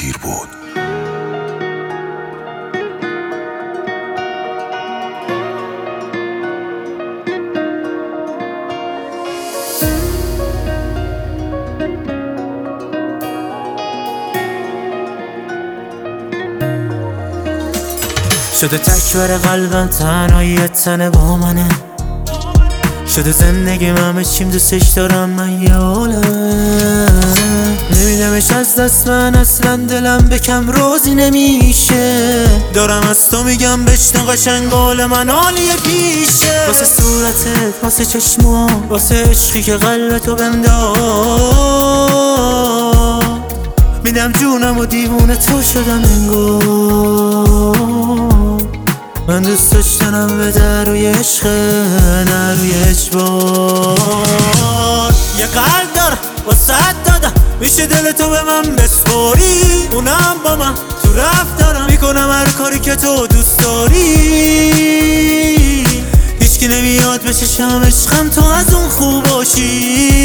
دیر بود. شده تکبر قلبم تنهایی تنه با منه، شده زندگی همه چیم دوستش دارم من یه عالم. نمیدمش از دست من اصلا دلم به کم روزی نمیشه، دارم از تو میگم بشنو قشنگ قول من عالیه پیشه. واسه صورتت، واسه چشمام، واسه عشقی که قلبتو بهم داد، میدم جونم و دیوونه تو شدم انگار. من دوست داشتنم به در روی عشق نه روی اجبار. یه قلب دارم واسه دادم، میشه دل تو به من بسپاری، اونم با من تو رفتارم میکنم هر کاری که تو دوست داری. هیچکی نمیاد به چشم عشقم تو از اون خوب باشی.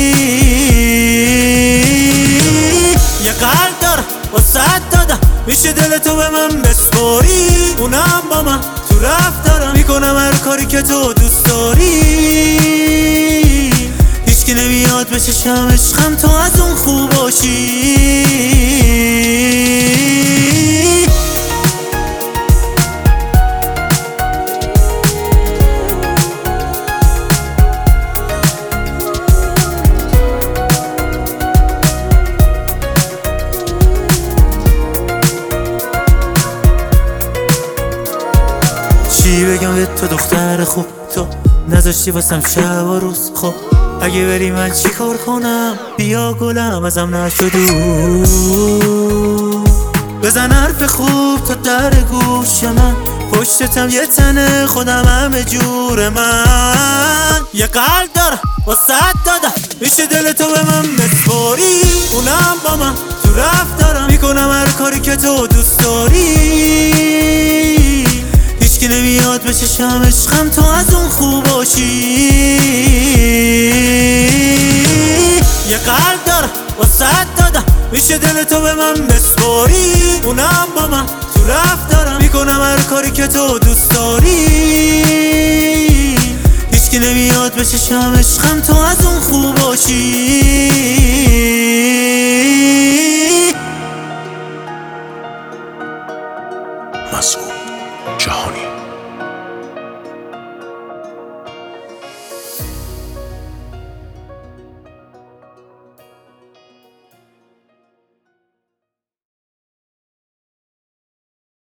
یه قلب دارم واسه دادم، میشه دل تو به من بسپاری، اونم با من تو رفتارم میکنم هر کاری که تو دوست داری. هیچکی نمیاد به چشم عشقم تو از اون خوب باشی. چی بگم به تو دختر خوب، تو نذاشتی واسم شب و روز. خب اگه بری من چی کار کنم، بیا گلم ازم نشدو، بزن حرف خوب تا در گوش من، پشتتم یه تنه خودم همه جور من. یه قلب دارم واسه دادم، میشه دل تو به من بسپاری، اونم با من تو رفتارم میکنم هر کاری که تو دوست داری. هیچکی نمیاد به چشم عشقم تو از اون خوب باشی. یه قلب دارم واسه دادم، میشه دل تو به من بسپاری، اونم با من تو رفتارم میکنم هر کاری که تو دوست داری. هیچکی نمیاد به چشم عشقم تو از اون خوب باشی.